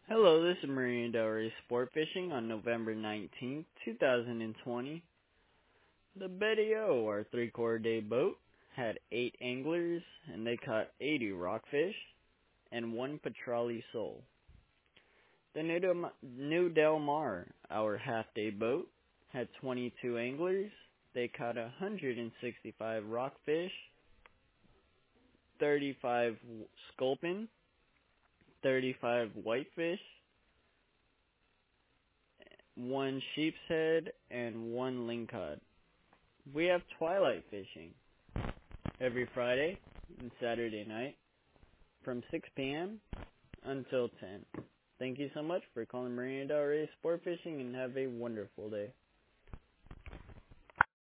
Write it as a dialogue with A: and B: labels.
A: Hello, this is Marina Del Rey Sport Fishing on November 19th, 2020. The Betty O, our 3/4 day boat, had 8 anglers and they caught 80 rockfish and 1 petrale sole. The New Del Mar, our half day boat, had 22 anglers. They caught 165 rockfish, 35 sculpin, 35 whitefish, 1 sheep's head, and 1 lingcod. We have twilight fishing every Friday and Saturday night from 6 p.m. until 10. Thank you so much for calling Marina Del Rey Sport Fishing and have a wonderful day.